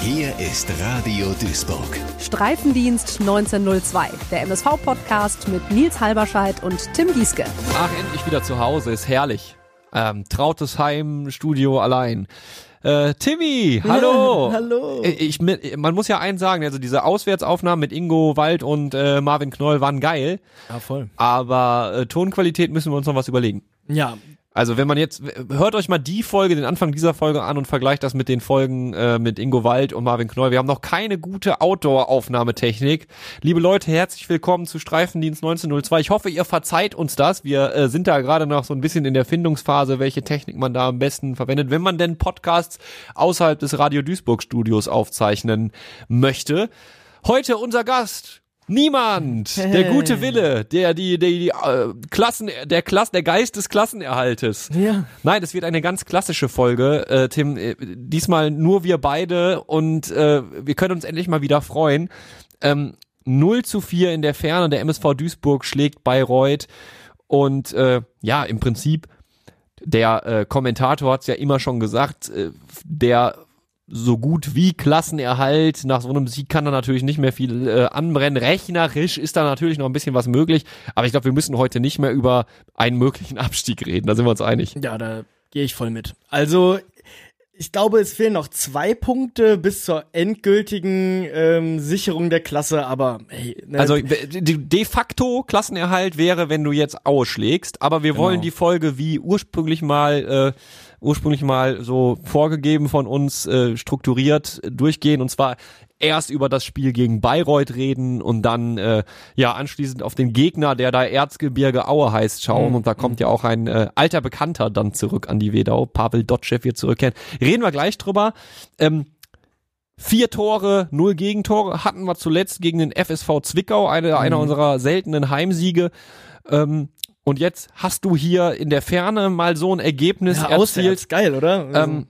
Hier ist Radio Duisburg. Streifendienst 1902, der MSV-Podcast mit Nils Halberscheid und Tim Gieske. Ach, endlich wieder zu Hause, ist herrlich. Trautes Heim, Studio allein. Timmy, hallo. Ja, hallo. Man muss ja eins sagen, also diese Auswärtsaufnahmen mit Ingo Wald und Marvin Knoll waren geil. Ja, voll. Aber Tonqualität müssen wir uns noch was überlegen. Ja. Also wenn man jetzt, hört euch mal die Folge, den Anfang dieser Folge an und vergleicht das mit den Folgen mit Ingo Wald und Marvin Knoll. Wir haben noch keine gute Outdoor-Aufnahmetechnik. Liebe Leute, herzlich willkommen zu Streifendienst 1902. Ich hoffe, ihr verzeiht uns das. Wir sind da gerade noch so ein bisschen in der Findungsphase, welche Technik man da am besten verwendet, wenn man denn Podcasts außerhalb des Radio Duisburg Studios aufzeichnen möchte. Heute unser Gast. Niemand, der gute Wille, der Geist des Klassenerhaltes. Ja. Nein, es wird eine ganz klassische Folge, Tim. Diesmal nur wir beide und wir können uns endlich mal wieder freuen. 0:4 in der Ferne. Der MSV Duisburg schlägt Bayreuth und ja, im Prinzip der Kommentator hat es ja immer schon gesagt, der so gut wie Klassenerhalt. Nach so einem Sieg kann da natürlich nicht mehr viel anbrennen. Rechnerisch ist da natürlich noch ein bisschen was möglich. Aber ich glaube, wir müssen heute nicht mehr über einen möglichen Abstieg reden. Da sind wir uns einig. Ja, da gehe ich voll mit. Also, ich glaube, es fehlen noch 2 Punkte bis zur endgültigen Sicherung der Klasse. Aber hey, ne? Also de facto Klassenerhalt wäre, wenn du jetzt ausschlägst. Aber wir wollen die Folge wie ursprünglich mal so vorgegeben von uns strukturiert durchgehen, und zwar erst über das Spiel gegen Bayreuth reden und dann anschließend auf den Gegner, der da Erzgebirge Aue heißt, schauen. Und da kommt ja auch ein alter Bekannter dann zurück an die Wedau. Pavel Dotschew wird zurückkehren. Reden wir gleich drüber. 4 Tore, 0 Gegentore hatten wir zuletzt gegen den FSV Zwickau, einer unserer seltenen Heimsiege. Und jetzt hast du hier in der Ferne mal so ein Ergebnis erzielt. Auswärts, geil, oder?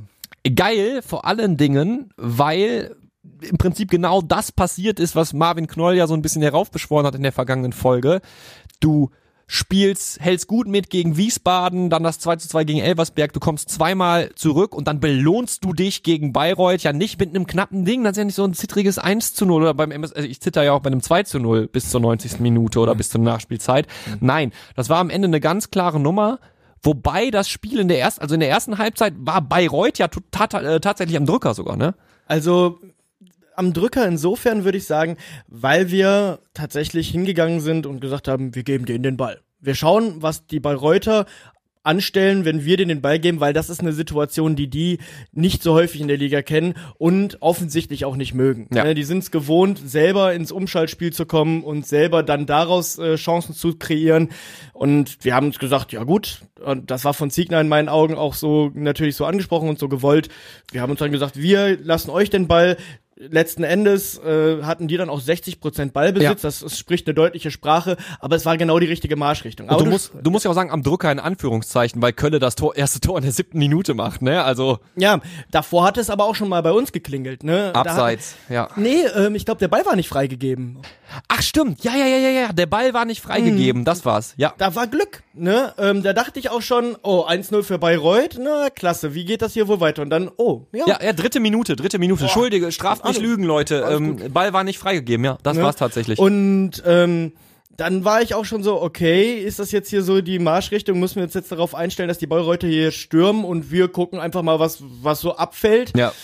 Geil, vor allen Dingen, weil im Prinzip genau das passiert ist, was Marvin Knoll ja so ein bisschen heraufbeschworen hat in der vergangenen Folge. Du hältst gut mit gegen Wiesbaden, dann das 2:2 gegen Elversberg, du kommst zweimal zurück und dann belohnst du dich gegen Bayreuth ja nicht mit einem knappen Ding, das ist ja nicht so ein zittriges 1:0 oder beim MS, also ich zitter ja auch bei einem 2:0 bis zur 90. Minute oder bis zur Nachspielzeit. Nein, das war am Ende eine ganz klare Nummer, wobei das Spiel in der ersten Halbzeit war Bayreuth ja tatsächlich am Drücker sogar, ne? Also am Drücker insofern würde ich sagen, weil wir tatsächlich hingegangen sind und gesagt haben, wir geben denen den Ball. Wir schauen, was die Bayreuther anstellen, wenn wir denen den Ball geben, weil das ist eine Situation, die nicht so häufig in der Liga kennen und offensichtlich auch nicht mögen. Ja. Die sind es gewohnt, selber ins Umschaltspiel zu kommen und selber dann daraus Chancen zu kreieren. Und wir haben uns gesagt, ja gut, und das war von Ziegner in meinen Augen auch so natürlich so angesprochen und so gewollt. Wir haben uns dann gesagt, wir lassen euch den Ball. Letzten Endes hatten die dann auch 60% Ballbesitz, Ja. das spricht eine deutliche Sprache, aber es war genau die richtige Marschrichtung. Und du musst ja auch sagen, am Drücker in Anführungszeichen, weil Kölle das erste Tor in der 7. Minute macht, ne? Also ja, davor hat es aber auch schon mal bei uns geklingelt, ne? abseits, ja. Nee, ich glaube, der Ball war nicht freigegeben. Ach stimmt, ja, der Ball war nicht freigegeben, das war's, ja. Da war Glück, ne? Da dachte ich auch schon, 1:0 für Bayreuth, na klasse, wie geht das hier wohl weiter? Und dann, Ja, dritte Minute. Entschuldige, straft nicht Lügen, Leute. Ball war nicht freigegeben, ja, das war's tatsächlich. Und dann war ich auch schon so, okay, ist das jetzt hier so die Marschrichtung? Müssen wir uns jetzt darauf einstellen, dass die Bayreuth hier stürmen und wir gucken einfach mal, was so abfällt? Ja.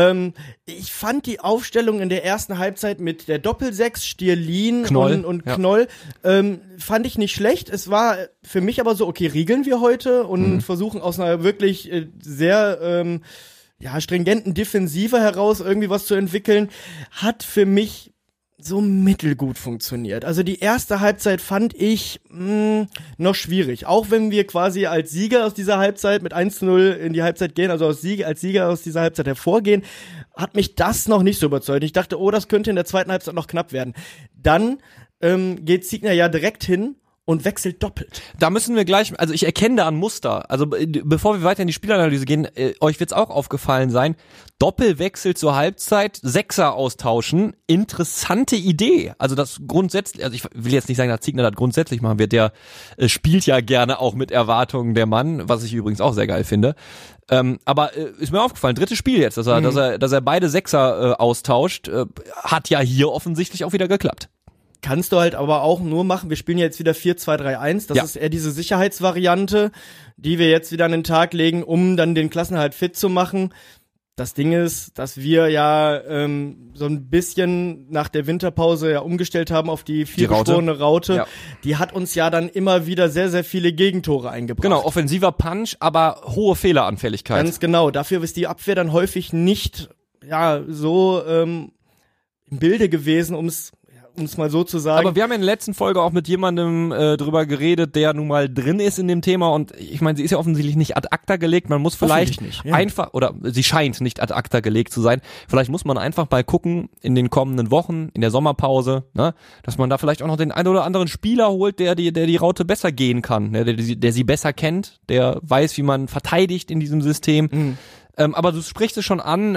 Ich fand die Aufstellung in der ersten Halbzeit mit der Doppel-6, Stierlin Knoll, und Knoll, fand ich nicht schlecht. Es war für mich aber so, okay, riegeln wir heute und versuchen aus einer wirklich sehr stringenten Defensive heraus irgendwie was zu entwickeln. Hat für mich so mittelgut funktioniert. Also die erste Halbzeit fand ich noch schwierig. Auch wenn wir quasi als Sieger aus dieser Halbzeit mit 1:0 in die Halbzeit gehen, also als Sieger aus dieser Halbzeit hervorgehen, hat mich das noch nicht so überzeugt. Ich dachte, das könnte in der zweiten Halbzeit noch knapp werden. Dann geht Ziegner ja direkt hin und wechselt doppelt. Da müssen wir gleich, also ich erkenne da ein Muster. Also bevor wir weiter in die Spielanalyse gehen, euch wird's auch aufgefallen sein, Doppelwechsel zur Halbzeit, Sechser austauschen, interessante Idee. Also das grundsätzlich, also ich will jetzt nicht sagen, dass Ziegner das grundsätzlich machen wird, der spielt ja gerne auch mit Erwartungen, der Mann, was ich übrigens auch sehr geil finde. Aber ist mir aufgefallen, drittes Spiel jetzt, dass er beide Sechser austauscht, hat ja hier offensichtlich auch wieder geklappt. Kannst du halt aber auch nur machen, wir spielen jetzt wieder 4-2-3-1, das ist eher diese Sicherheitsvariante, die wir jetzt wieder an den Tag legen, um dann den Klassenerhalt fit zu machen. Das Ding ist, dass wir ja so ein bisschen nach der Winterpause ja umgestellt haben auf die viergeschworene Raute. Ja. Die hat uns ja dann immer wieder sehr, sehr viele Gegentore eingebracht. Genau, offensiver Punch, aber hohe Fehleranfälligkeit. Ganz genau, dafür ist die Abwehr dann häufig nicht so im Bilde gewesen, um es mal so zu sagen. Aber wir haben in der letzten Folge auch mit jemandem drüber geredet, der nun mal drin ist in dem Thema und ich meine, sie ist ja offensichtlich nicht ad acta gelegt, man muss vielleicht einfach, oder sie scheint nicht ad acta gelegt zu sein, vielleicht muss man einfach mal gucken in den kommenden Wochen, in der Sommerpause, ne, dass man da vielleicht auch noch den einen oder anderen Spieler holt, der die Raute besser gehen kann, ne, der sie besser kennt, der weiß, wie man verteidigt in diesem System. Mhm. Aber du sprichst es schon an,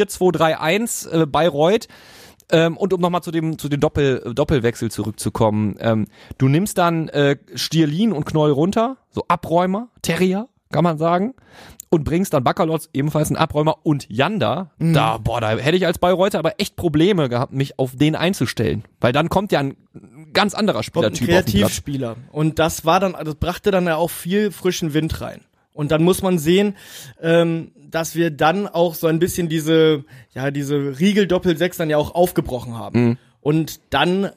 4-2-3-1 Bayreuth. Und um nochmal zu den Doppelwechsel zurückzukommen, du nimmst dann Stierlin und Knoll runter, so Abräumer, Terrier, kann man sagen, und bringst dann Bakalotz, ebenfalls ein Abräumer, und Janda. Da hätte ich als Bayreuther aber echt Probleme gehabt, mich auf den einzustellen, weil dann kommt ja ein ganz anderer Spielertyp auf den Platz. Kreativspieler. Und das brachte dann ja auch viel frischen Wind rein. Und dann muss man sehen, dass wir dann auch so ein bisschen diese Riegel-Doppel-6 dann ja auch aufgebrochen haben. Mhm. Und dann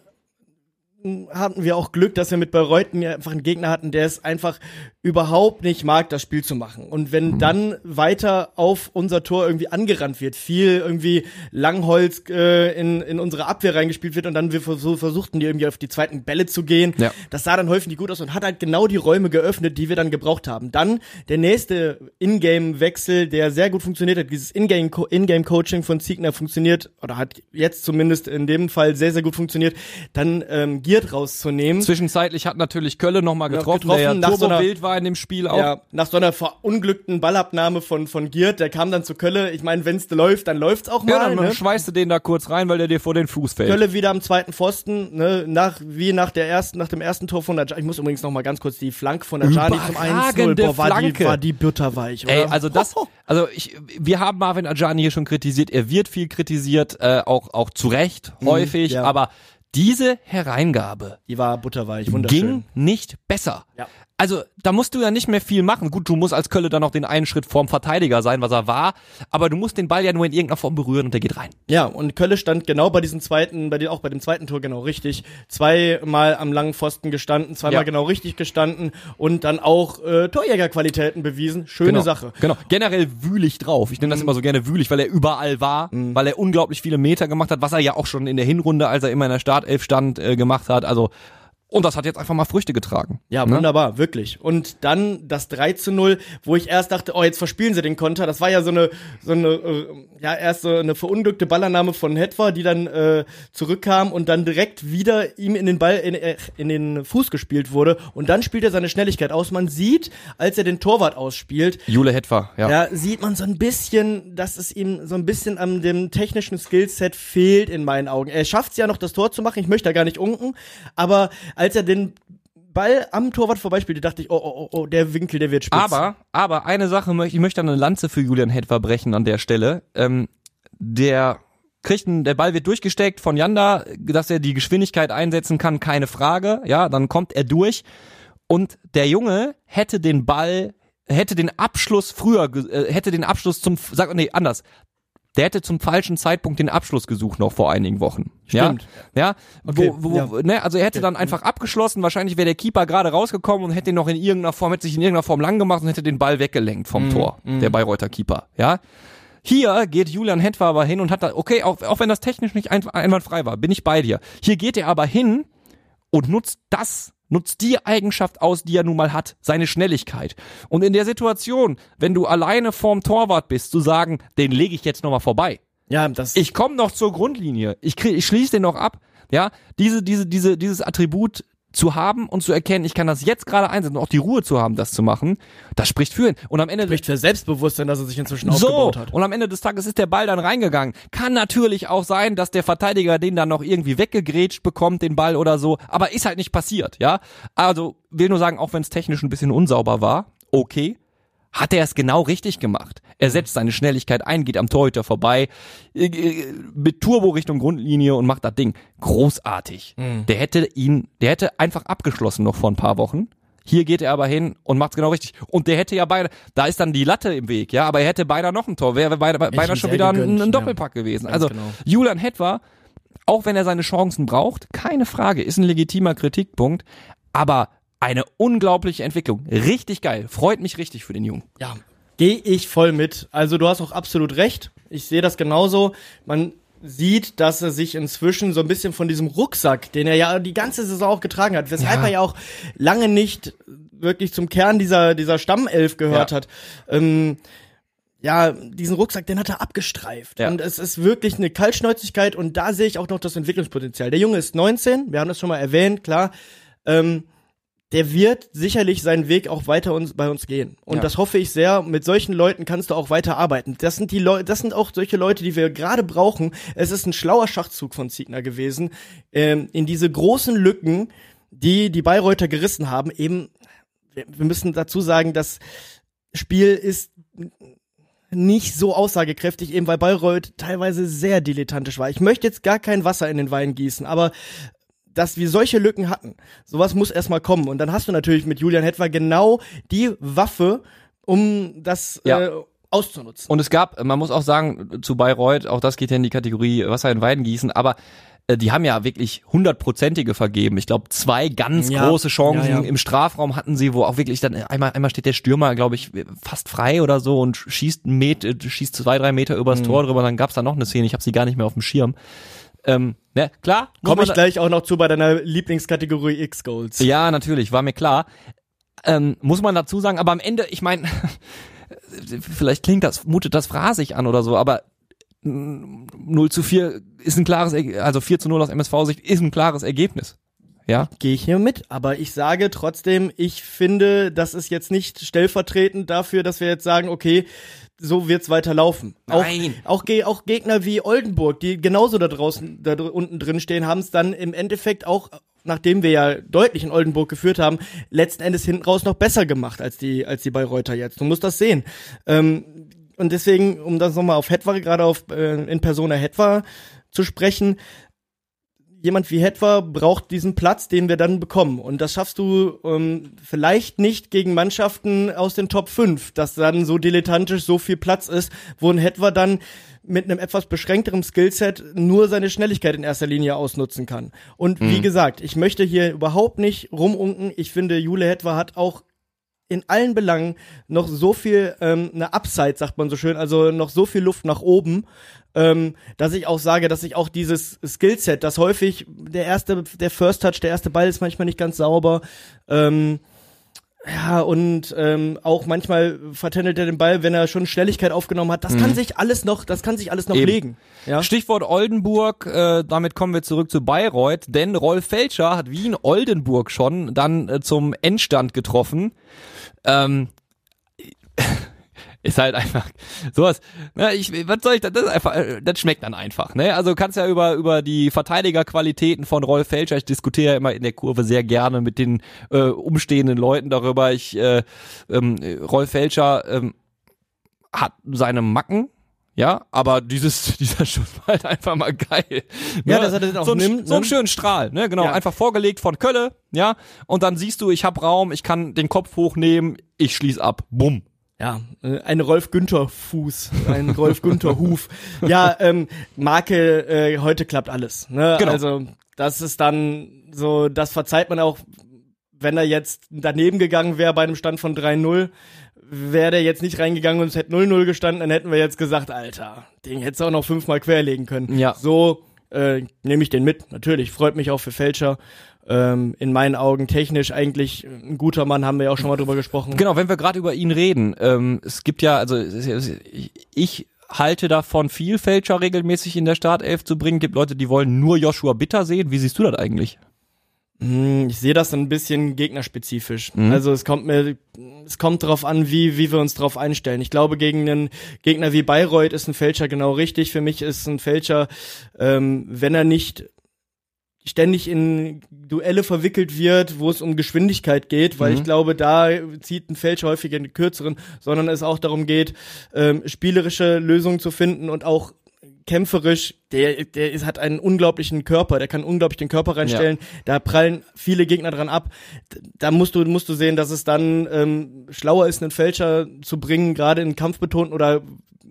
hatten wir auch Glück, dass wir mit Bayreuth einfach einen Gegner hatten, der es einfach überhaupt nicht mag, das Spiel zu machen. Und wenn dann weiter auf unser Tor irgendwie angerannt wird, viel irgendwie Langholz in unsere Abwehr reingespielt wird und dann wir versuchten, die irgendwie auf die zweiten Bälle zu gehen, das sah dann häufig nicht gut aus und hat halt genau die Räume geöffnet, die wir dann gebraucht haben. Dann der nächste Ingame-Wechsel, der sehr gut funktioniert hat, dieses Ingame-Coaching von Ziegner funktioniert, oder hat jetzt zumindest in dem Fall sehr, sehr gut funktioniert, dann Giert rauszunehmen. Zwischenzeitlich hat natürlich Kölle nochmal getroffen, der ja turbowild war in dem Spiel auch. Ja, nach so einer verunglückten Ballabnahme von Giert, der kam dann zu Kölle. Ich meine, wenn's läuft, dann läuft's auch mal. Ja, dann schweißt du den da kurz rein, weil der dir vor den Fuß fällt. Kölle wieder am zweiten Pfosten, ne, nach dem ersten Tor von Ajani. Ich muss übrigens noch mal ganz kurz die Flanke von Ajani zum 1-0. War die butterweich, oder? Ey, wir haben Marvin Ajani hier schon kritisiert. Er wird viel kritisiert, auch zu Recht, häufig, aber diese Hereingabe, die war butterweich, wunderschön. Ging nicht besser. Ja. Also, da musst du ja nicht mehr viel machen. Gut, du musst als Kölle dann noch den einen Schritt vorm Verteidiger sein, was er war, aber du musst den Ball ja nur in irgendeiner Form berühren und der geht rein. Ja, und Kölle stand genau bei dem zweiten Tor genau richtig. Zweimal am langen Pfosten gestanden, zweimal genau richtig gestanden und dann auch Torjägerqualitäten bewiesen. Schöne Sache. Genau, generell wühlig drauf. Ich nenne das immer so gerne wühlig, weil er überall war, weil er unglaublich viele Meter gemacht hat, was er ja auch schon in der Hinrunde, als er immer in der Startelf stand, gemacht hat. Also und das hat jetzt einfach mal Früchte getragen. Ja, wunderbar, wirklich. Und dann das 3-0, wo ich erst dachte, jetzt verspielen sie den Konter. Das war ja erst so eine verunglückte Ballannahme von Hetwa, die dann zurückkam und dann direkt wieder ihm in den Ball, in den Fuß gespielt wurde. Und dann spielt er seine Schnelligkeit aus. Man sieht, als er den Torwart ausspielt, Jule Hetwa, ja, sieht man so ein bisschen, dass es ihm so ein bisschen an dem technischen Skillset fehlt in meinen Augen. Er schafft es ja noch, das Tor zu machen. Ich möchte da gar nicht unken, aber als er den Ball am Torwart vorbeispielte, dachte ich, der Winkel, der wird spitz. Aber eine Sache, ich möchte eine Lanze für Julian Hetwa brechen an der Stelle. Der Ball wird durchgesteckt von Janda, dass er die Geschwindigkeit einsetzen kann, keine Frage. Ja, dann kommt er durch und der Junge hätte den Abschluss der hätte zum falschen Zeitpunkt den Abschluss gesucht noch vor einigen Wochen. Stimmt. Ja. Okay. Also er hätte dann einfach abgeschlossen, wahrscheinlich wäre der Keeper gerade rausgekommen und hätte ihn noch hätte sich in irgendeiner Form lang gemacht und hätte den Ball weggelenkt vom Tor, der Bayreuther Keeper. Ja. Hier geht Julian Hetwa aber hin und hat da, okay, auch wenn das technisch nicht einwandfrei war, bin ich bei dir. Hier geht er aber hin und nutzt die Eigenschaft aus, die er nun mal hat, seine Schnelligkeit. Und in der Situation, wenn du alleine vorm Torwart bist, zu sagen, den lege ich jetzt nochmal vorbei. Ja, ich komme noch zur Grundlinie. Ich schließe den noch ab. Ja, dieses Attribut zu haben und zu erkennen, ich kann das jetzt gerade einsetzen und auch die Ruhe zu haben, das zu machen, das spricht für ihn. Und am Ende spricht für Selbstbewusstsein, dass er sich inzwischen aufgebaut hat. Und am Ende des Tages ist der Ball dann reingegangen. Kann natürlich auch sein, dass der Verteidiger den dann noch irgendwie weggegrätscht bekommt, den Ball oder so, aber ist halt nicht passiert, ja. Also will nur sagen, auch wenn es technisch ein bisschen unsauber war, okay, hat er es genau richtig gemacht. Er setzt seine Schnelligkeit ein, geht am Torhüter vorbei, mit Turbo Richtung Grundlinie und macht das Ding. Großartig. Der hätte einfach abgeschlossen noch vor ein paar Wochen. Hier geht er aber hin und macht's genau richtig. Und der hätte ja beinahe, da ist dann die Latte im Weg, ja, aber er hätte beinahe noch ein Tor, wäre beinahe schon wieder ein Doppelpack gewesen. Also genau. Julian Hetwa, auch wenn er seine Chancen braucht, keine Frage, ist ein legitimer Kritikpunkt, aber eine unglaubliche Entwicklung. Richtig geil. Freut mich richtig für den Jungen. Ja, gehe ich voll mit. Also du hast auch absolut recht. Ich sehe das genauso. Man sieht, dass er sich inzwischen so ein bisschen von diesem Rucksack, den er ja die ganze Saison auch getragen hat, weshalb er ja auch lange nicht wirklich zum Kern dieser Stammelf gehört hat. Diesen Rucksack, den hat er abgestreift. Ja. Und es ist wirklich eine Kaltschnäuzigkeit und da sehe ich auch noch das Entwicklungspotenzial. Der Junge ist 19, wir haben das schon mal erwähnt, klar. Der wird sicherlich seinen Weg auch weiter bei uns gehen. Und das hoffe ich sehr. Mit solchen Leuten kannst du auch weiter arbeiten. Das sind auch solche Leute, die wir gerade brauchen. Es ist ein schlauer Schachzug von Ziegner gewesen, in diese großen Lücken, die Bayreuther gerissen haben. Eben, wir müssen dazu sagen, das Spiel ist nicht so aussagekräftig, eben weil Bayreuth teilweise sehr dilettantisch war. Ich möchte jetzt gar kein Wasser in den Wein gießen, aber dass wir solche Lücken hatten, sowas muss erstmal kommen. Und dann hast du natürlich mit Julian Hetwa genau die Waffe, um das auszunutzen. Und es gab, man muss auch sagen, zu Bayreuth, auch das geht ja in die Kategorie Wasser in Wein gießen, aber die haben ja wirklich 100%ige vergeben. Ich glaube, 2 ganz große Chancen im Strafraum hatten sie, wo auch wirklich dann einmal steht der Stürmer, glaube ich, fast frei oder so und schießt 2-3 Meter übers Tor drüber. Dann gab's da noch eine Szene, ich habe sie gar nicht mehr auf dem Schirm. Klar. Komme ich gleich auch noch zu bei deiner Lieblingskategorie X-Goals. Ja, natürlich, war mir klar. Muss man dazu sagen, aber am Ende, ich meine, vielleicht mutet das phrasig an oder so, aber 0-4 ist ein klares, also 4-0 aus MSV-Sicht ist ein klares Ergebnis. Ja. Gehe ich hier mit, aber ich sage trotzdem, ich finde, das ist jetzt nicht stellvertretend dafür, dass wir jetzt sagen, okay, so wird's weiterlaufen. Nein. Auch Gegner wie Oldenburg, die genauso da unten drin stehen, haben es dann im Endeffekt auch, nachdem wir ja deutlich in Oldenburg geführt haben, letzten Endes hinten raus noch besser gemacht als die Bayreuther jetzt. Du musst das sehen. Und deswegen, um das nochmal auf Hetwa, gerade auf in Persona Hetwa zu sprechen, jemand wie Hetwa braucht diesen Platz, den wir dann bekommen. Und das schaffst du vielleicht nicht gegen Mannschaften aus den Top 5, dass dann so dilettantisch so viel Platz ist, wo ein Hetwa dann mit einem etwas beschränkterem Skillset nur seine Schnelligkeit in erster Linie ausnutzen kann. Und wie gesagt, ich möchte hier überhaupt nicht rumunken. Ich finde, Jule Hetwa hat auch in allen Belangen noch so viel, eine Upside, sagt man so schön, also noch so viel Luft nach oben, dass ich auch sage, dass ich auch dieses Skillset, das häufig der First Touch, der erste Ball ist manchmal nicht ganz sauber, auch manchmal vertändelt er den Ball, wenn er schon Schnelligkeit aufgenommen hat. Das kann sich alles noch legen. Ja? Stichwort Oldenburg, damit kommen wir zurück zu Bayreuth, denn Rolf Felscher hat wie in Oldenburg schon dann zum Endstand getroffen. Ist halt einfach sowas, ne, was soll ich, das ist einfach, das schmeckt dann einfach, ne? Also kannst ja über die Verteidigerqualitäten von Rolf Felscher, ich diskutiere ja immer in der Kurve sehr gerne mit den umstehenden Leuten darüber. Rolf Felscher hat seine Macken, ja, aber dieser Schuss war halt einfach mal geil. Ja, ne? dass er den auch so nimmt. So einen schönen Strahl, ne, genau, einfach vorgelegt von Kölle, ja, und dann siehst du, ich habe Raum, ich kann den Kopf hochnehmen, ich schließ ab, bumm. Ja, ein Rolf-Günther-Fuß, ein Rolf-Günther-Huf. Ja, Marke, heute klappt alles. Ne? Genau. Also das ist dann so, das verzeiht man auch, wenn er jetzt daneben gegangen wäre bei einem Stand von 3-0, wäre der jetzt nicht reingegangen und es hätte 0-0 gestanden, dann hätten wir jetzt gesagt, Alter, den hättest du auch noch 5-mal querlegen können. Ja. So nehme ich den mit, natürlich, freut mich auch für Felscher. In meinen Augen technisch eigentlich ein guter Mann, haben wir ja auch schon mal drüber gesprochen. Genau, wenn wir gerade über ihn reden, es gibt ja, also ich halte davon viel, Felscher regelmäßig in der Startelf zu bringen. Gibt Leute, die wollen nur Joshua Bitter sehen. Wie siehst du das eigentlich? Ich sehe das ein bisschen gegnerspezifisch. Also es kommt darauf an, wie wir uns drauf einstellen. Ich glaube, gegen einen Gegner wie Bayreuth ist ein Fälscher genau richtig. Für mich ist ein Fälscher, wenn er nicht ständig in Duelle verwickelt wird, wo es um Geschwindigkeit geht, weil ich glaube, da zieht ein Fälscher häufig in die kürzeren, sondern es auch darum geht, spielerische Lösungen zu finden und auch kämpferisch, der hat einen unglaublichen Körper, der kann unglaublich den Körper reinstellen, da prallen viele Gegner dran ab. Da musst du sehen, dass es dann schlauer ist, einen Fälscher zu bringen, gerade in kampfbetonten oder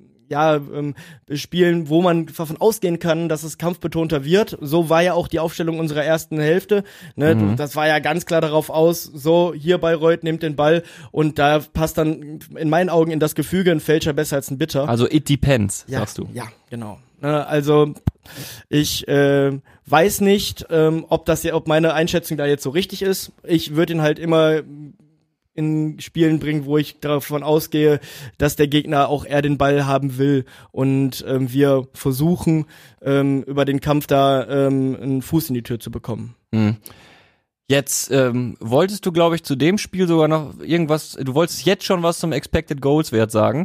Spielen, wo man davon ausgehen kann, dass es kampfbetonter wird. So war ja auch die Aufstellung unserer ersten Hälfte. Ne? Das war ja ganz klar darauf aus, so hier Bayreuth nimmt den Ball und da passt dann in meinen Augen in das Gefüge ein Fälscher besser als ein Bitter. Also it depends, sagst du. Ja, genau. Also ich weiß nicht, ob meine Einschätzung da jetzt so richtig ist. Ich würde ihn halt immer in Spielen bringen, wo ich davon ausgehe, dass der Gegner auch eher den Ball haben will und wir versuchen, über den Kampf da einen Fuß in die Tür zu bekommen. Jetzt wolltest du, glaube ich, zu dem Spiel sogar noch irgendwas, du wolltest jetzt schon was zum Expected Goals Wert sagen?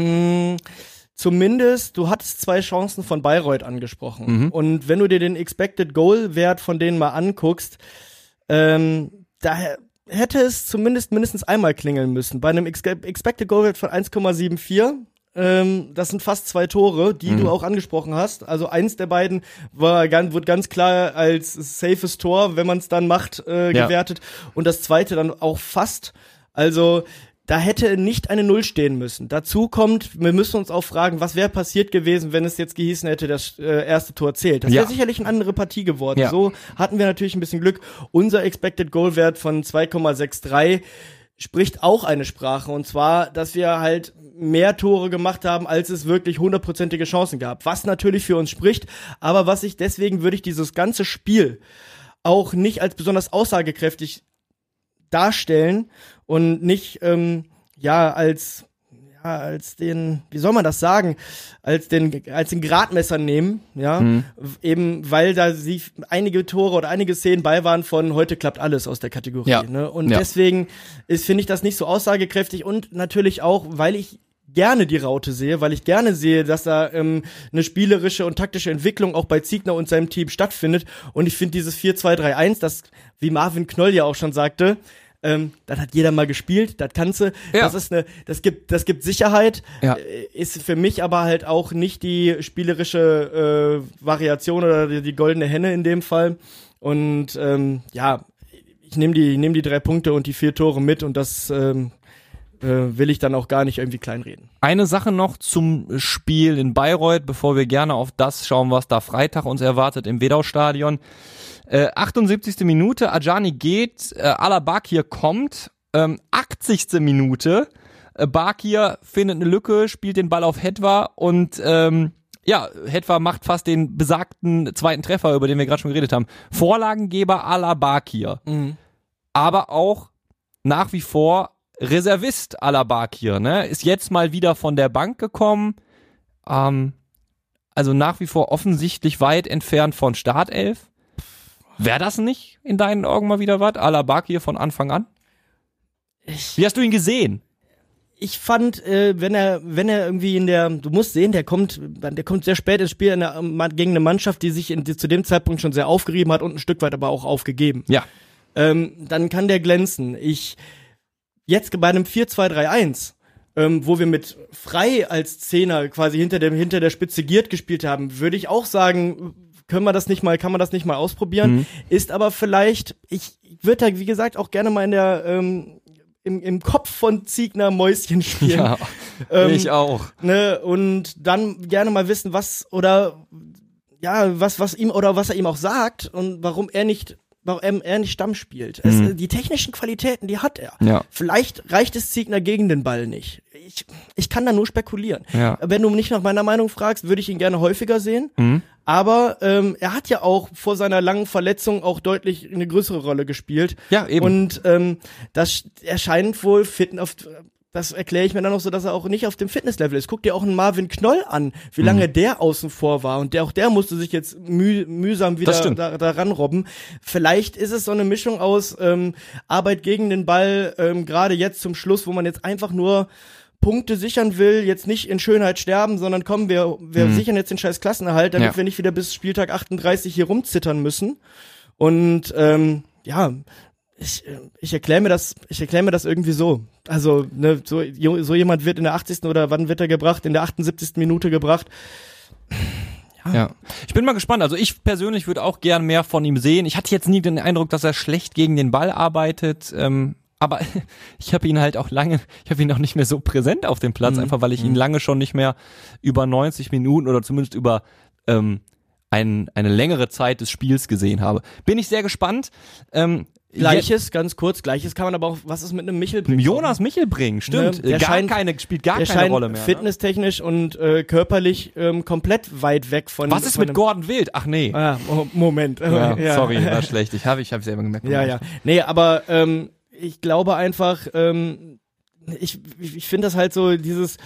Zumindest, du hattest 2 Chancen von Bayreuth angesprochen. Und wenn du dir den Expected Goal Wert von denen mal anguckst, daher hätte es zumindest mindestens einmal klingeln müssen. Bei einem Expected Goal Wert von 1,74, das sind fast 2 Tore, die du auch angesprochen hast. Also eins der beiden wird ganz klar als safes Tor, wenn man es dann macht, gewertet. Und das zweite dann auch fast. Also da hätte nicht eine Null stehen müssen. Dazu kommt, wir müssen uns auch fragen, was wäre passiert gewesen, wenn es jetzt gehießen hätte, das erste Tor zählt. Das wäre sicherlich eine andere Partie geworden. Ja. So hatten wir natürlich ein bisschen Glück. Unser Expected Goal Wert von 2,63 spricht auch eine Sprache. Und zwar, dass wir halt mehr Tore gemacht haben, als es wirklich 100%ige Chancen gab. Was natürlich für uns spricht, aber deswegen würde ich dieses ganze Spiel auch nicht als besonders aussagekräftig darstellen und nicht als den, wie soll man das sagen, als den Gradmesser nehmen, eben weil da einige Tore oder einige Szenen bei waren von heute klappt alles aus der Kategorie, ne? Und deswegen finde ich das nicht so aussagekräftig und natürlich auch, weil ich gerne die Raute sehe, weil ich gerne sehe, dass da eine spielerische und taktische Entwicklung auch bei Ziegner und seinem Team stattfindet und ich finde dieses 4-2-3-1, das, wie Marvin Knoll ja auch schon sagte, das hat jeder mal gespielt, das kannst du, das gibt Sicherheit, ist für mich aber halt auch nicht die spielerische Variation oder die goldene Henne in dem Fall und ich nehme die 3 Punkte und die 4 Tore mit und das will ich dann auch gar nicht irgendwie kleinreden. Eine Sache noch zum Spiel in Bayreuth, bevor wir gerne auf das schauen, was da Freitag uns erwartet im Wedau-Stadion. 78. Minute, Ajani geht, Al-Bakir kommt, 80. Minute, Bakir findet eine Lücke, spielt den Ball auf Hetwa und Hetwa macht fast den besagten zweiten Treffer, über den wir gerade schon geredet haben. Vorlagengeber Al-Bakir, aber auch nach wie vor Reservist Al-Bakir, ne? Ist jetzt mal wieder von der Bank gekommen, also nach wie vor offensichtlich weit entfernt von Startelf. Wäre das nicht in deinen Augen mal wieder was? Al-Bakir von Anfang an? Wie hast du ihn gesehen? Ich fand, wenn er irgendwie du musst sehen, der kommt sehr spät ins Spiel gegen eine Mannschaft, die sich zu dem Zeitpunkt schon sehr aufgerieben hat und ein Stück weit aber auch aufgegeben. Ja. Dann kann der glänzen. Jetzt bei einem 4-2-3-1, wo wir mit Frei als Zehner quasi hinter der Spitze Giert gespielt haben, würde ich auch sagen, kann man das nicht mal ausprobieren? Ist aber vielleicht, ich würde da, wie gesagt, auch gerne mal in der, im Kopf von Ziegner Mäuschen spielen. Ja, ich auch. Ne, und dann gerne mal wissen, was er ihm auch sagt und warum er nicht Stamm spielt. Die technischen Qualitäten, die hat er. Ja. Vielleicht reicht es Ziegner gegen den Ball nicht. Ich kann da nur spekulieren. Ja. Wenn du mich nach meiner Meinung fragst, würde ich ihn gerne häufiger sehen. Aber er hat ja auch vor seiner langen Verletzung auch deutlich eine größere Rolle gespielt. Ja, eben. Und er scheint wohl das erkläre ich mir dann noch so, dass er auch nicht auf dem Fitnesslevel ist. Guck dir auch einen Marvin Knoll an, wie lange der außen vor war. Und der musste sich jetzt mühsam wieder da ranrobben. Vielleicht ist es so eine Mischung aus Arbeit gegen den Ball, gerade jetzt zum Schluss, wo man jetzt einfach nur Punkte sichern will, jetzt nicht in Schönheit sterben, sondern komm, wir sichern jetzt den scheiß Klassenerhalt, damit wir nicht wieder bis Spieltag 38 hier rumzittern müssen. Und ich erkläre mir das irgendwie so. Also, ne, so jemand wird in der 80. oder wann wird er gebracht? In der 78. Minute gebracht. Ja. Ich bin mal gespannt. Also ich persönlich würde auch gern mehr von ihm sehen. Ich hatte jetzt nie den Eindruck, dass er schlecht gegen den Ball arbeitet. Aber ich habe ihn halt auch auch nicht mehr so präsent auf dem Platz, einfach weil ich ihn lange schon nicht mehr über 90 Minuten oder zumindest über eine längere Zeit des Spiels gesehen habe. Bin ich sehr gespannt. Gleiches kann man aber auch, was ist mit einem Michelbrink? Jonas Michelbrink, stimmt. Der spielt gar keine Rolle mehr. Fitnesstechnisch und körperlich komplett weit weg von. Was ist mit Gordon Wild? Ach nee. Moment. Ja. Sorry, war schlecht. Ich habe selber gemerkt. Ja. Nee, aber ich glaube einfach, ich finde das halt so dieses,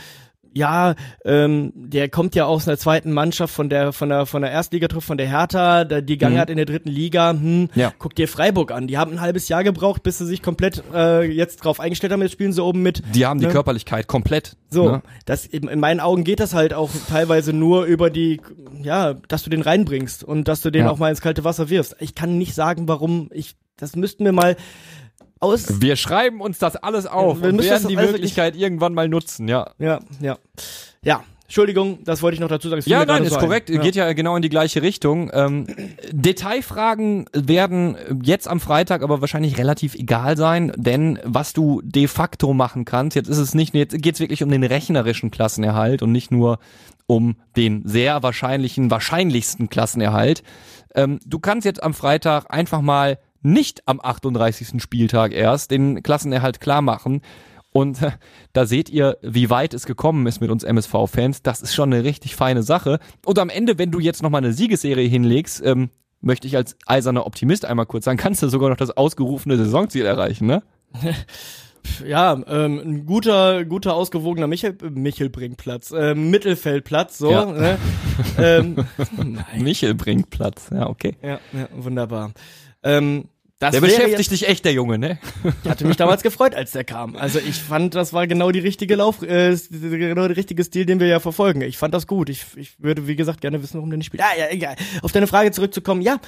der kommt ja aus einer zweiten Mannschaft von der Erstligatruppe von der Hertha, die gangert in der dritten Liga. Guck dir Freiburg an. Die haben ein halbes Jahr gebraucht, bis sie sich komplett jetzt drauf eingestellt haben. Jetzt spielen sie oben mit. Die haben die Körperlichkeit komplett. So, ne? das in meinen Augen geht das halt auch teilweise nur über dass du den reinbringst und dass du den auch mal ins kalte Wasser wirfst. Ich kann nicht sagen, warum. Das müssten wir mal Wir schreiben uns das alles auf und werden die Möglichkeit irgendwann mal nutzen, Ja, Entschuldigung, das wollte ich noch dazu sagen. Ja, nein, ist korrekt. Geht ja genau in die gleiche Richtung. Detailfragen werden jetzt am Freitag aber wahrscheinlich relativ egal sein, denn was du de facto machen kannst, jetzt geht's wirklich um den rechnerischen Klassenerhalt und nicht nur um den sehr wahrscheinlichsten Klassenerhalt. Du kannst jetzt am Freitag einfach mal nicht am 38. Spieltag erst den Klassenerhalt klar machen. Und da seht ihr, wie weit es gekommen ist mit uns MSV-Fans. Das ist schon eine richtig feine Sache. Und am Ende, wenn du jetzt nochmal eine Siegesserie hinlegst, möchte ich als eiserner Optimist einmal kurz sagen, kannst du sogar noch das ausgerufene Saisonziel erreichen, ne? Ja, ein guter ausgewogener Michelbrinkplatz, Mittelfeldplatz, so. Ja. Ne? Michelbrinkplatz, ja, okay. Ja, wunderbar. Der beschäftigt dich echt, der Junge, ne? Ich hatte mich damals gefreut, als der kam. Also ich fand, das war genau die richtige genau der richtige Stil, den wir ja verfolgen. Ich fand das gut. Ich würde, wie gesagt, gerne wissen, warum der nicht spielt. Ja, egal. Auf deine Frage zurückzukommen. Ja,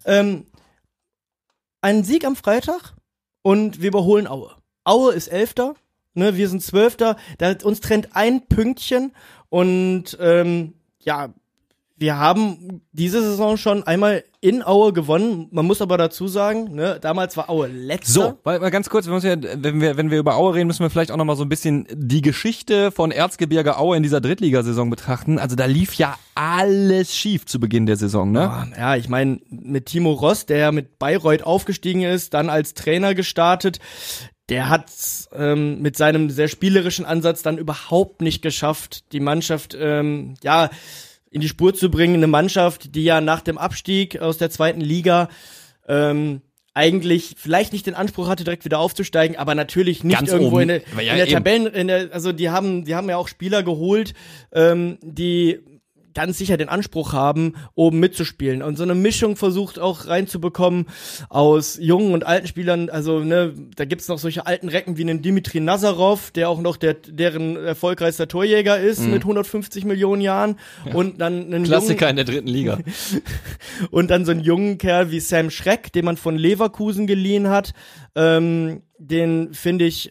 ein Sieg am Freitag und wir überholen Aue. Aue ist 11. Ne, wir sind 12. Uns trennt ein Pünktchen und wir haben diese Saison schon einmal in Aue gewonnen. Man muss aber dazu sagen, ne, damals war Aue letzter. So, weil ganz kurz, wenn wir über Aue reden, müssen wir vielleicht auch noch mal so ein bisschen die Geschichte von Erzgebirge Aue in dieser Drittligasaison betrachten. Also da lief ja alles schief zu Beginn der Saison, ne? Ja, ich meine, mit Timo Ross, der mit Bayreuth aufgestiegen ist, dann als Trainer gestartet, der hat's mit seinem sehr spielerischen Ansatz dann überhaupt nicht geschafft, die Mannschaft, in die Spur zu bringen. Eine Mannschaft, die ja nach dem Abstieg aus der zweiten Liga eigentlich vielleicht nicht den Anspruch hatte, direkt wieder aufzusteigen, aber natürlich nicht ganz irgendwo oben. in der Tabellen, also die haben ja auch Spieler geholt, die ganz sicher den Anspruch haben, oben mitzuspielen. Und so eine Mischung versucht auch reinzubekommen aus jungen und alten Spielern. Also, ne, da gibt's noch solche alten Recken wie einen Dimitri Nazarov, der auch noch deren erfolgreichster Torjäger ist mit 150 Millionen Jahren. Ja. Und dann einen Klassiker in der dritten Liga. Und dann so einen jungen Kerl wie Sam Schreck, den man von Leverkusen geliehen hat. Den finde ich,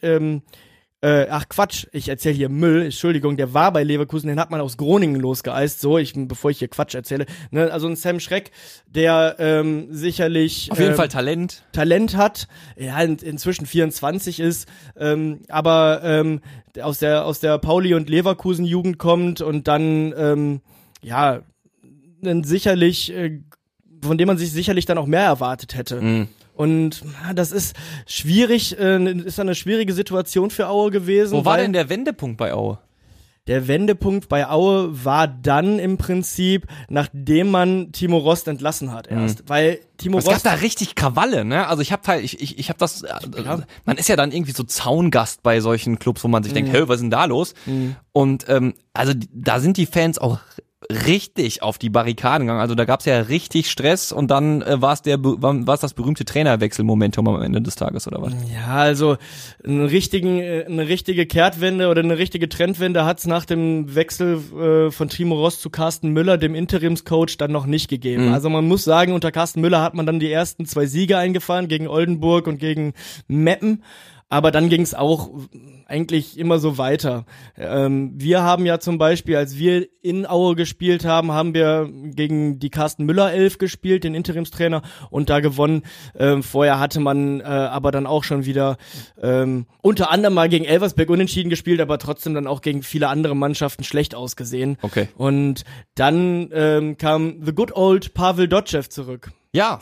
ich erzähle hier Müll, Entschuldigung, der war bei Leverkusen, den hat man aus Groningen losgeeist, bevor ich hier Quatsch erzähle, ne, also ein Sam Schreck, der sicherlich auf jeden Fall Talent hat, ja, inzwischen 24 ist, aber aus der Pauli und Leverkusen Jugend kommt und dann sicherlich von dem man sich sicherlich dann auch mehr erwartet hätte. Und das ist schwierig, ist eine schwierige Situation für Aue gewesen. Wo war denn der Wendepunkt bei Aue? Der Wendepunkt bei Aue war dann im Prinzip, nachdem man Timo Rost entlassen hat erst. Weil Timo Rost... Es gab da richtig Krawalle, ne? Also ich hab das... Man ist ja dann irgendwie so Zaungast bei solchen Clubs, wo man sich denkt, hey, was ist denn da los? Und also da sind die Fans auch richtig auf die Barrikaden gegangen. Also da gab's ja richtig Stress und dann war es das berühmte Trainerwechselmomentum am Ende des Tages, oder was? Ja, also eine richtige Kehrtwende oder eine richtige Trendwende hat's nach dem Wechsel von Timo Rost zu Carsten Müller, dem Interimscoach, dann noch nicht gegeben. Also man muss sagen, unter Carsten Müller hat man dann die ersten 2 Siege eingefahren gegen Oldenburg und gegen Meppen. Aber dann ging es auch eigentlich immer so weiter. Wir haben ja zum Beispiel, als wir in Aue gespielt haben, haben wir gegen die Carsten Müller 11 gespielt, den Interimstrainer, und da gewonnen. Vorher hatte man aber dann auch schon wieder unter anderem mal gegen Elversberg unentschieden gespielt, aber trotzdem dann auch gegen viele andere Mannschaften schlecht ausgesehen. Okay. Und dann kam the good old Pavel Dotschew zurück. Ja.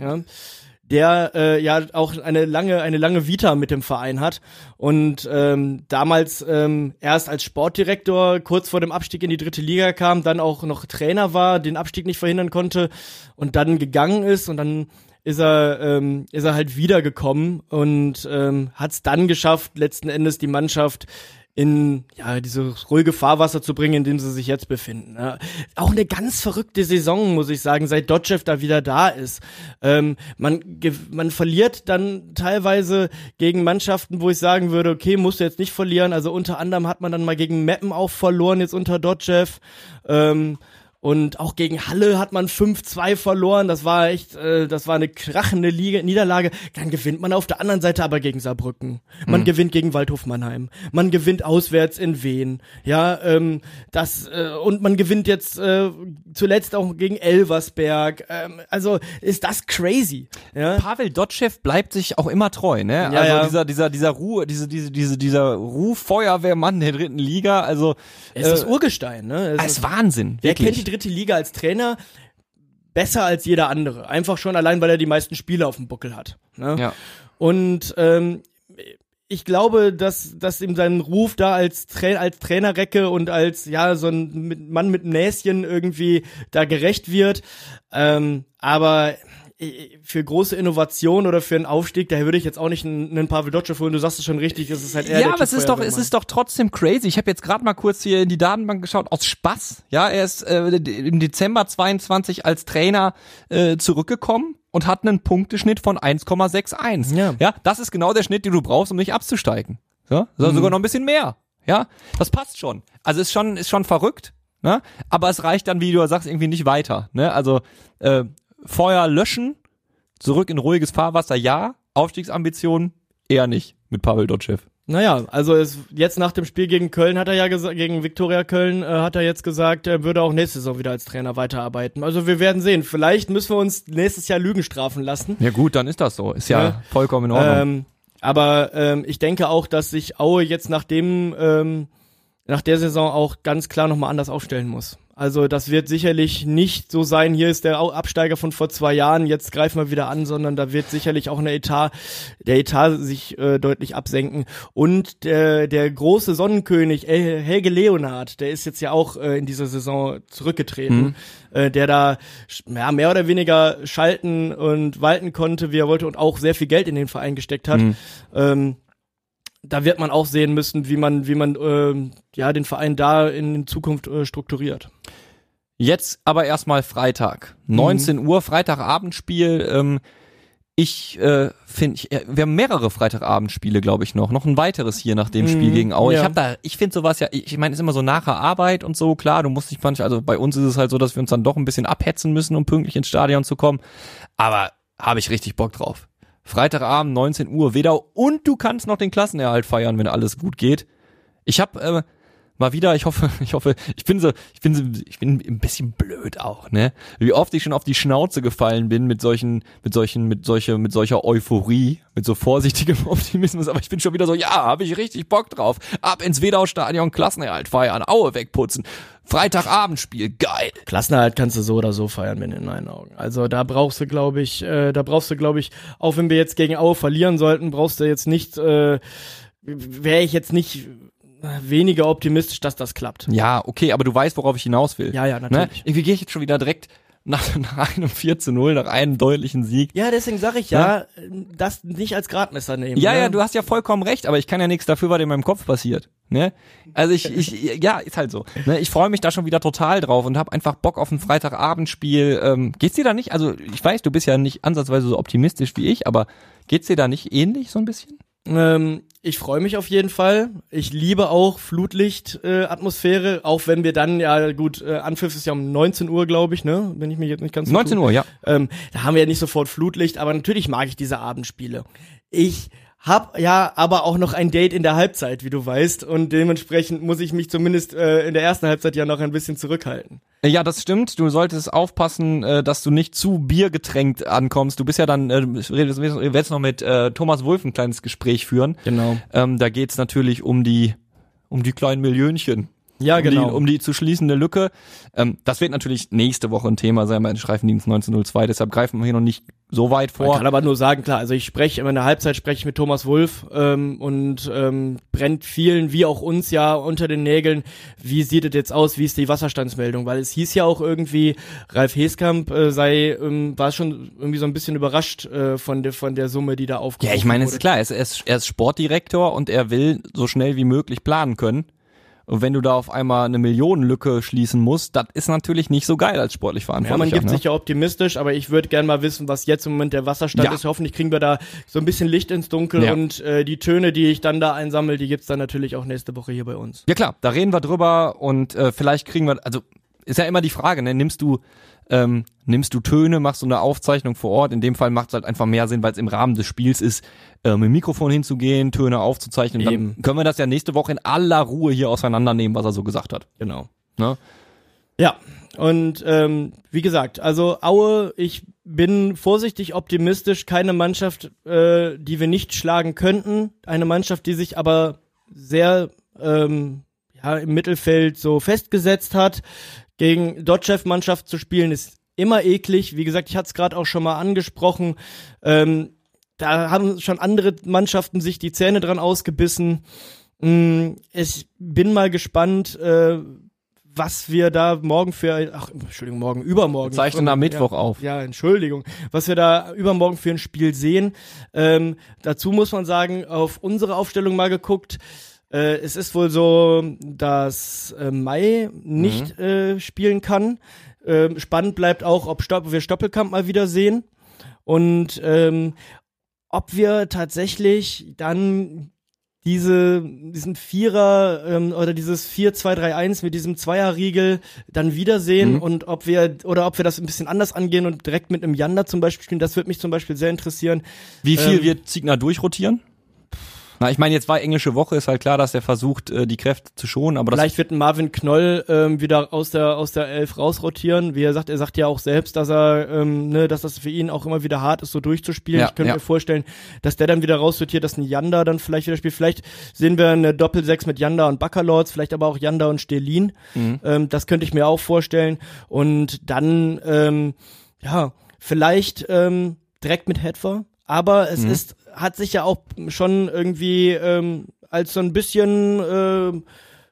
Der ja auch eine lange Vita mit dem Verein hat und damals erst als Sportdirektor kurz vor dem Abstieg in die 3. Liga kam, dann auch noch Trainer war, den Abstieg nicht verhindern konnte und dann gegangen ist und dann ist er halt wiedergekommen und hat es dann geschafft, letzten Endes die Mannschaft in dieses ruhige Fahrwasser zu bringen, in dem sie sich jetzt befinden. Ja. Auch eine ganz verrückte Saison, muss ich sagen, seit Dotschew da wieder da ist. Man verliert dann teilweise gegen Mannschaften, wo ich sagen würde, okay, musst du jetzt nicht verlieren. Also unter anderem hat man dann mal gegen Meppen auch verloren, jetzt unter Dotschew. Und auch gegen Halle hat man 5-2 verloren. Das war echt, das war eine krachende Niederlage. Dann gewinnt man auf der anderen Seite aber gegen Saarbrücken. Man gewinnt gegen Waldhof Mannheim. Man gewinnt auswärts in Wien. Ja, und man gewinnt jetzt zuletzt auch gegen Elversberg. Also ist das crazy. Ja? Pavel Dotschew bleibt sich auch immer treu, ne? Ja, also dieser Ruf Feuerwehrmann der 3. Liga. Also es ist das Urgestein, ne? Es ist Wahnsinn. Wer kennt die 3. Liga als Trainer besser als jeder andere? Einfach schon allein, weil er die meisten Spiele auf dem Buckel hat. Ne? Ja. Und ich glaube, dass ihm sein Ruf da als Trainerrecke und als so ein Mann mit Näschen irgendwie da gerecht wird. Aber für große Innovation oder für einen Aufstieg, daher würde ich jetzt auch nicht einen Pavel Dotschew holen. Du sagst es schon richtig, es ist halt eher aber es ist doch trotzdem crazy. Ich habe jetzt gerade mal kurz hier in die Datenbank geschaut, aus Spaß. Ja, er ist im Dezember 22 als Trainer zurückgekommen und hat einen Punkteschnitt von 1,61. Ja, das ist genau der Schnitt, den du brauchst, um nicht abzusteigen. Ja, sogar noch ein bisschen mehr. Ja, das passt schon. Also ist schon verrückt, ne? Aber es reicht dann, wie du sagst, irgendwie nicht weiter, ne? Also Feuer löschen, zurück in ruhiges Fahrwasser, ja. Aufstiegsambitionen eher nicht mit Pavel Dotschew. Naja, also jetzt nach dem Spiel gegen Köln hat er ja gesagt, gegen Viktoria Köln hat er jetzt gesagt, er würde auch nächste Saison wieder als Trainer weiterarbeiten. Also wir werden sehen. Vielleicht müssen wir uns nächstes Jahr Lügen strafen lassen. Ja gut, dann ist das so. Ist ja vollkommen in Ordnung. Aber ich denke auch, dass sich Aue jetzt nach der Saison auch ganz klar nochmal anders aufstellen muss. Also das wird sicherlich nicht so sein, hier ist der Absteiger von vor 2 Jahren, jetzt greifen wir wieder an, sondern da wird sicherlich auch der Etat sich deutlich absenken. Und der große Sonnenkönig Helge Leonhardt, der ist jetzt ja auch in dieser Saison zurückgetreten, der da mehr oder weniger schalten und walten konnte, wie er wollte, und auch sehr viel Geld in den Verein gesteckt hat. Da wird man auch sehen müssen, wie man den Verein da in Zukunft strukturiert. Jetzt aber erstmal Freitag. 19 Uhr, Freitagabendspiel. Wir haben mehrere Freitagabendspiele, glaube ich, noch ein weiteres hier nach dem Spiel gegen Aue. Ja. Ich finde sowas ja, ich meine, ist immer so nach der Arbeit und so, klar, du musst dich manchmal, also bei uns ist es halt so, dass wir uns dann doch ein bisschen abhetzen müssen, um pünktlich ins Stadion zu kommen. Aber habe ich richtig Bock drauf. Freitagabend, 19 Uhr, Wedau, und du kannst noch den Klassenerhalt feiern, wenn alles gut geht. Ich habe mal wieder, ich hoffe, ich bin ein bisschen blöd auch, ne? Wie oft ich schon auf die Schnauze gefallen bin mit solcher Euphorie, mit so vorsichtigem Optimismus, aber ich bin schon wieder so, habe ich richtig Bock drauf. Ab ins Wedau-Stadion, Klassenerhalt feiern, Aue wegputzen. Freitagabendspiel, geil. Klassenerhalt kannst du so oder so feiern, in meinen Augen. Also da brauchst du, glaube ich, auch wenn wir jetzt gegen Aue verlieren sollten, brauchst du jetzt nicht, wäre ich jetzt nicht weniger optimistisch, dass das klappt. Ja, okay, aber du weißt, worauf ich hinaus will. Ja, natürlich. Ne? Wie gehe ich jetzt schon wieder direkt nach einem 4:0, nach einem deutlichen Sieg? Ja, deswegen sage ich das nicht als Gradmesser nehmen. Ja, du hast ja vollkommen recht, aber ich kann ja nichts dafür, was in meinem Kopf passiert. Ne? Also ja, ist halt so. Ne? Ich freue mich da schon wieder total drauf und habe einfach Bock auf ein Freitagabendspiel. Geht's dir da nicht? Also ich weiß, du bist ja nicht ansatzweise so optimistisch wie ich, aber geht's dir da nicht ähnlich so ein bisschen? Ich freue mich auf jeden Fall. Ich liebe auch Flutlicht-Atmosphäre, auch wenn wir dann, Anpfiff ist ja um 19 Uhr, glaube ich, ne? Wenn ich mich jetzt nicht ganz 19 Uhr, ja. Da haben wir ja nicht sofort Flutlicht, aber natürlich mag ich diese Abendspiele. Ich hab ja aber auch noch ein Date in der Halbzeit, wie du weißt, und dementsprechend muss ich mich zumindest in der ersten Halbzeit ja noch ein bisschen zurückhalten. Ja, das stimmt. Du solltest aufpassen, dass du nicht zu biergetränkt ankommst. Du bist ja dann, wir werden jetzt noch mit Thomas Wulff ein kleines Gespräch führen. Genau. Da geht's natürlich um die kleinen Millionchen. Ja, genau. Um die zu schließende Lücke. Das wird natürlich nächste Woche ein Thema sein bei den Streifendienst 1902, deshalb greifen wir hier noch nicht so weit vor. Ich kann aber nur sagen, klar, also in der Halbzeit spreche ich mit Thomas Wulff und brennt vielen, wie auch uns ja, unter den Nägeln, wie sieht es jetzt aus, wie ist die Wasserstandsmeldung, weil es hieß ja auch irgendwie, Ralf Heeskamp war schon irgendwie so ein bisschen überrascht von der Summe, die da aufgerufen wurde. Ja, ich meine, es ist klar, er ist Sportdirektor und er will so schnell wie möglich planen können. Und wenn du da auf einmal eine Millionenlücke schließen musst, das ist natürlich nicht so geil als sportlich Verantwortlicher. Ja, man gibt sich ja optimistisch, aber ich würde gerne mal wissen, was jetzt im Moment der Wasserstand ist. Hoffentlich kriegen wir da so ein bisschen Licht ins Dunkel und die Töne, die ich dann da einsammle, die gibt's dann natürlich auch nächste Woche hier bei uns. Ja klar, da reden wir drüber und vielleicht kriegen wir, also ist ja immer die Frage, ne, nimmst du Töne, machst du eine Aufzeichnung vor Ort, in dem Fall macht es halt einfach mehr Sinn, weil es im Rahmen des Spiels ist, mit dem Mikrofon hinzugehen, Töne aufzuzeichnen. Dann können wir das ja nächste Woche in aller Ruhe hier auseinandernehmen, was er so gesagt hat. Genau. Ne? Ja, und wie gesagt, also Aue, ich bin vorsichtig optimistisch, keine Mannschaft, die wir nicht schlagen könnten, eine Mannschaft, die sich aber sehr im Mittelfeld so festgesetzt hat. Gegen Dotchev-Mannschaft zu spielen ist immer eklig. Wie gesagt, ich hatte es gerade auch schon mal angesprochen. Da haben schon andere Mannschaften sich die Zähne dran ausgebissen. Ich bin mal gespannt, was wir da übermorgen. Wir zeichnen am Mittwoch auf. Ja, Entschuldigung. Was wir da übermorgen für ein Spiel sehen. Dazu muss man sagen, auf unsere Aufstellung mal geguckt. Es ist wohl so, dass Mai nicht spielen kann. Spannend bleibt auch, ob wir Stoppelkamp mal wieder sehen. Und ob wir tatsächlich dann diesen Vierer oder dieses 4-2-3-1 mit diesem Zweierriegel dann wiedersehen und ob wir das ein bisschen anders angehen und direkt mit einem Janda zum Beispiel spielen, das würde mich zum Beispiel sehr interessieren. Wie viel wird Ziegner durchrotieren? Na, ich meine, jetzt war englische Woche, ist halt klar, dass er versucht, die Kräfte zu schonen, aber vielleicht wird ein Marvin Knoll wieder aus der Elf rausrotieren. Wie er sagt ja auch selbst, dass dass das für ihn auch immer wieder hart ist, so durchzuspielen. Ich könnte mir vorstellen, dass der dann wieder rausrotiert, dass ein Janda dann vielleicht wieder spielt. Vielleicht sehen wir eine Doppel-6 mit Janda und Baccalords, vielleicht aber auch Janda und Stelin. Das könnte ich mir auch vorstellen. Und dann, vielleicht direkt mit Hetfer. Aber es hat sich ja auch schon irgendwie als so ein bisschen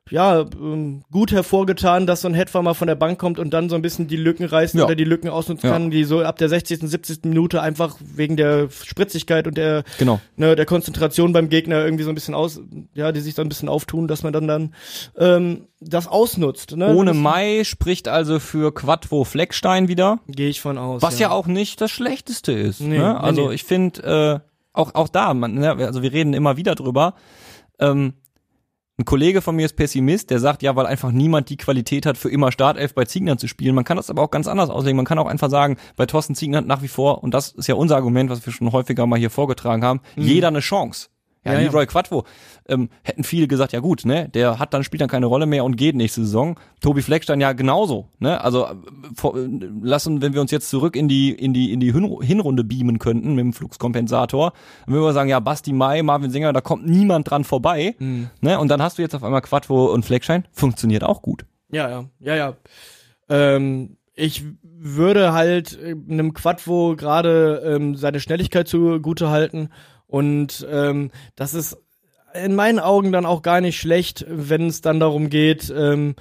gut hervorgetan, dass so ein Hetfer mal von der Bank kommt und dann so ein bisschen die Lücken reißt oder die Lücken ausnutzen kann, die so ab der 60., 70. Minute einfach wegen der Spritzigkeit und der Konzentration beim Gegner irgendwie so ein bisschen die sich so ein bisschen auftun, dass man dann das ausnutzt. Ne? Ohne Mai spricht also für Quattro Fleckstein wieder. Gehe ich von aus. Was ja auch nicht das Schlechteste ist. Nee, ne? Also ich finde, auch da, also wir reden immer wieder drüber, ein Kollege von mir ist Pessimist, der sagt, ja, weil einfach niemand die Qualität hat, für immer Startelf bei Ziegner zu spielen. Man kann das aber auch ganz anders auslegen. Man kann auch einfach sagen, bei Thorsten Ziegner nach wie vor, und das ist ja unser Argument, was wir schon häufiger mal hier vorgetragen haben, jeder eine Chance. Ja, Leroy Quattro, hätten viele gesagt, ja gut, ne, spielt dann keine Rolle mehr und geht nächste Saison. Tobi Fleckstein ja genauso, ne, also wenn wir uns jetzt zurück in die Hinrunde beamen könnten mit dem Fluxkompensator, dann würden wir sagen, ja, Basti Mai, Marvin Singer, da kommt niemand dran vorbei, ne, und dann hast du jetzt auf einmal Quattro und Fleckstein, funktioniert auch gut. Ja. Ich würde halt einem Quattro gerade seine Schnelligkeit zugute halten. Und das ist in meinen Augen dann auch gar nicht schlecht, wenn es dann darum geht, einem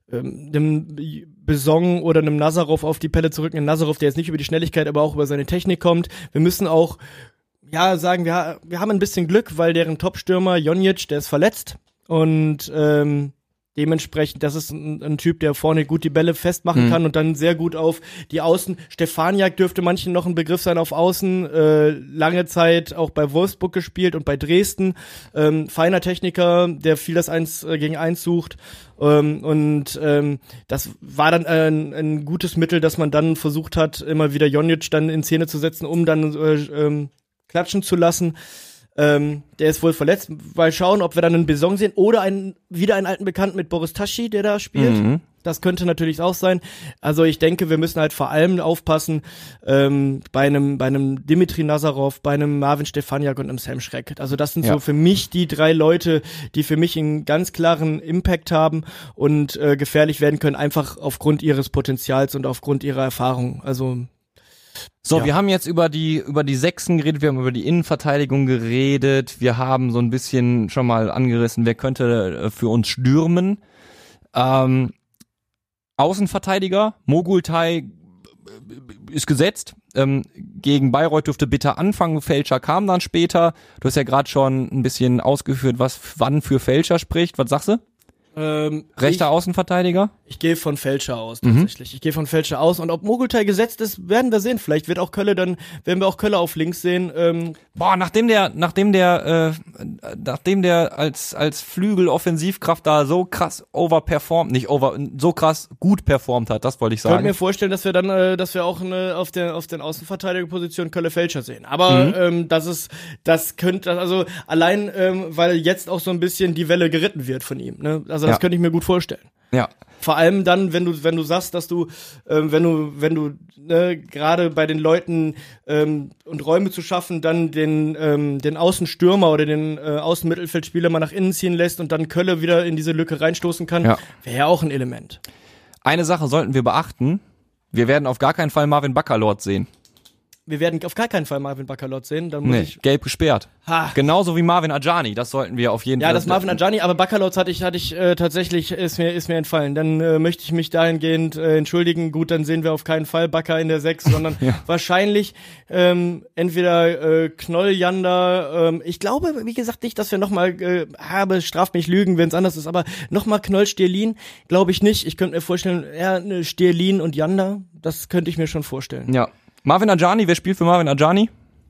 Besong oder einem Nazarov auf die Pelle zu rücken. Ein Nazarov, der jetzt nicht über die Schnelligkeit, aber auch über seine Technik kommt. Wir müssen auch sagen, wir haben ein bisschen Glück, weil deren Topstürmer Jonjic, der ist verletzt und dementsprechend, das ist ein Typ, der vorne gut die Bälle festmachen kann und dann sehr gut auf die Außen. Stefaniak dürfte manchen noch ein Begriff sein auf Außen. Lange Zeit auch bei Wolfsburg gespielt und bei Dresden. Feiner Techniker, der viel das 1 gegen 1 sucht. Das war dann ein gutes Mittel, dass man dann versucht hat, immer wieder Jonjic dann in Szene zu setzen, um dann klatschen zu lassen. Der ist wohl verletzt. Mal schauen, ob wir dann einen Besong sehen oder wieder einen alten Bekannten mit Boris Taschi, der da spielt. Das könnte natürlich auch sein. Also ich denke, wir müssen halt vor allem aufpassen bei einem Dimitri Nazarov, bei einem Marvin Stefaniak und einem Sam Schreck. Also das sind so für mich die 3 Leute, die für mich einen ganz klaren Impact haben und gefährlich werden können, einfach aufgrund ihres Potenzials und aufgrund ihrer Erfahrung. Also so, wir haben jetzt über die Sechsen geredet, wir haben über die Innenverteidigung geredet, wir haben so ein bisschen schon mal angerissen, wer könnte für uns stürmen. Außenverteidiger, Mogultai ist gesetzt. Gegen Bayreuth durfte Bitter anfangen, Fälscher kam dann später. Du hast ja gerade schon ein bisschen ausgeführt, wann für Fälscher spricht. Was sagst du? Rechter Außenverteidiger? Ich gehe von Fälscher aus, tatsächlich. Ich gehe von Fälscher aus. Und ob Mogultai gesetzt ist, werden wir sehen. Vielleicht werden wir auch Kölle auf links sehen. Nachdem der als Flügel-Offensivkraft da so krass so krass gut performt hat, das wollte ich sagen. Ich könnte mir vorstellen, dass wir auch auf den Außenverteidigerpositionen Kölle Fälscher sehen. Aber allein, weil jetzt auch so ein bisschen die Welle geritten wird von ihm, ne? Also das könnte ich mir gut vorstellen. Ja. Vor allem dann, wenn du sagst, dass du, wenn du gerade bei den Leuten und Räume zu schaffen, dann den Außenstürmer oder den Außenmittelfeldspieler mal nach innen ziehen lässt und dann Kölle wieder in diese Lücke reinstoßen kann, wäre ja auch ein Element. Eine Sache sollten wir beachten: Wir werden auf gar keinen Fall Marvin Baccalord sehen. Wir werden auf gar keinen Fall Marvin Baccalord sehen. Dann muss gelb gesperrt. Genauso wie Marvin Ajani, das sollten wir auf jeden Fall. Ja, das Marvin Ajani, aber Baccalord hatte ich tatsächlich, ist mir entfallen. Dann möchte ich mich dahingehend entschuldigen. Gut, dann sehen wir auf keinen Fall Bacca in der 6, sondern wahrscheinlich entweder Knoll, Janda. Ich glaube, wie gesagt, nicht, dass wir nochmal, straft mich Lügen, wenn es anders ist, aber nochmal Knoll, Stierlin, glaube ich nicht. Ich könnte mir vorstellen, Stierlin und Janda, das könnte ich mir schon vorstellen. Ja. Marvin Ajani, wer spielt für Marvin Ajani?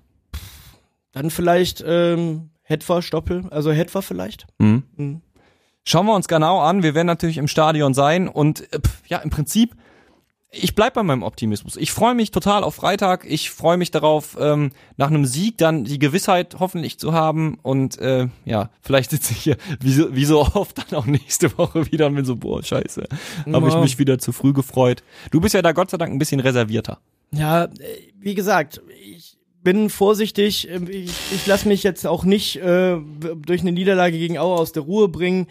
Dann vielleicht Hetwa Stoppel, also Hetwa vielleicht. Schauen wir uns genau an, wir werden natürlich im Stadion sein und im Prinzip, ich bleib bei meinem Optimismus. Ich freue mich total auf Freitag, ich freue mich darauf, nach einem Sieg dann die Gewissheit hoffentlich zu haben und vielleicht sitze ich hier wie so oft dann auch nächste Woche wieder und bin so, scheiße, habe ich mich wieder zu früh gefreut. Du bist ja da Gott sei Dank ein bisschen reservierter. Ja, wie gesagt, ich bin vorsichtig. Ich lasse mich jetzt auch nicht durch eine Niederlage gegen Aue aus der Ruhe bringen.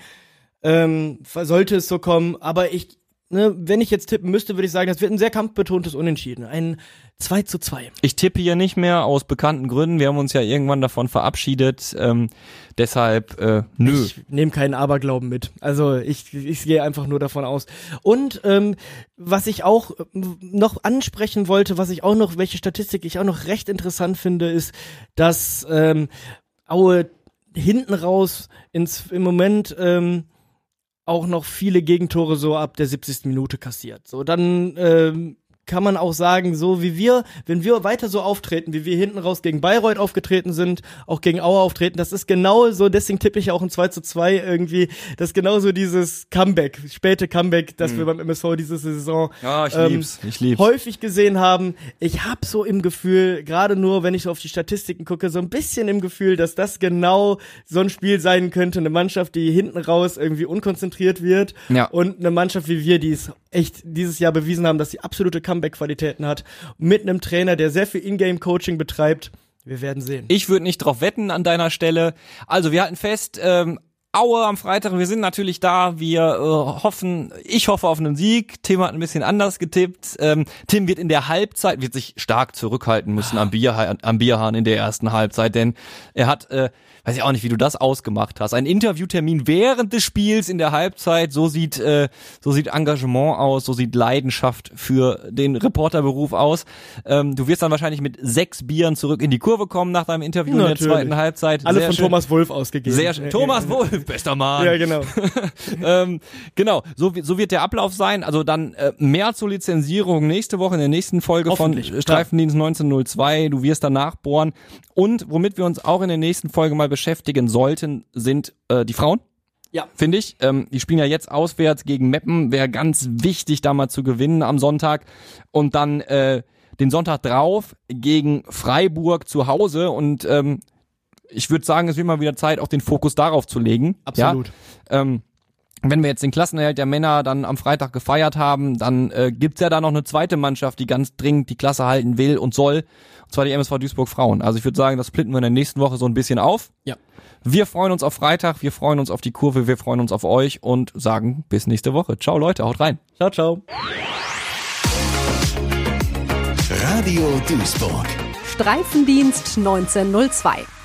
Sollte es so kommen. Aber wenn ich jetzt tippen müsste, würde ich sagen, das wird ein sehr kampfbetontes Unentschieden. Ein 2:2. Ich tippe hier nicht mehr aus bekannten Gründen. Wir haben uns ja irgendwann davon verabschiedet. Deshalb, nö. Ich nehme keinen Aberglauben mit. Also ich gehe einfach nur davon aus. Und was ich auch noch ansprechen wollte, welche Statistik ich auch noch recht interessant finde, ist, dass Aue hinten raus im Moment auch noch viele Gegentore so ab der 70. Minute kassiert. So, dann kann man auch sagen, so wie wenn wir weiter so auftreten, wie wir hinten raus gegen Bayreuth aufgetreten sind, auch gegen Aue auftreten, das ist genau so, deswegen tippe ich auch ein 2:2 irgendwie, das ist genau so dieses späte Comeback, das wir beim MSV diese Saison ich lieb's. häufig gesehen haben. Ich habe so im Gefühl, gerade nur, wenn ich so auf die Statistiken gucke, so ein bisschen im Gefühl, dass das genau so ein Spiel sein könnte, eine Mannschaft, die hinten raus irgendwie unkonzentriert wird und eine Mannschaft wie wir, die es echt dieses Jahr bewiesen haben, dass sie absolute Comeback-Qualitäten hat, mit einem Trainer, der sehr viel Ingame-Coaching betreibt. Wir werden sehen. Ich würde nicht drauf wetten an deiner Stelle. Also wir halten fest, Aue am Freitag, wir sind natürlich da, ich hoffe auf einen Sieg, Tim hat ein bisschen anders getippt, Tim wird in der Halbzeit, wird sich stark zurückhalten müssen am Bierhahn in der ersten Halbzeit, denn er hat, weiß ich auch nicht, wie du das ausgemacht hast, ein Interviewtermin während des Spiels in der Halbzeit, so sieht Engagement aus, so sieht Leidenschaft für den Reporterberuf aus, du wirst dann wahrscheinlich mit 6 Bieren zurück in die Kurve kommen nach deinem Interview in der zweiten Halbzeit. Alle von Thomas Wolf ausgegeben. Sehr schön. Thomas Wolf. Bester Mann. Ja, genau. Genau, so wird der Ablauf sein. Also dann mehr zur Lizenzierung nächste Woche in der nächsten Folge von Streifendienst 1902. Du wirst danach bohren. Und womit wir uns auch in der nächsten Folge mal beschäftigen sollten, sind die Frauen. Ja. Finde ich. Die spielen ja jetzt auswärts gegen Meppen. Wäre ganz wichtig, da mal zu gewinnen am Sonntag. Und dann den Sonntag drauf gegen Freiburg zu Hause. Und ich würde sagen, es wird mal wieder Zeit, auch den Fokus darauf zu legen. Absolut. Ja? Wenn wir jetzt den Klassenerhalt der Männer dann am Freitag gefeiert haben, dann gibt's ja da noch eine zweite Mannschaft, die ganz dringend die Klasse halten will und soll, und zwar die MSV Duisburg Frauen. Also ich würde sagen, das splitten wir in der nächsten Woche so ein bisschen auf. Ja. Wir freuen uns auf Freitag, wir freuen uns auf die Kurve, wir freuen uns auf euch und sagen bis nächste Woche. Ciao Leute, haut rein. Ciao, ciao. Radio Duisburg. Streifendienst 1902.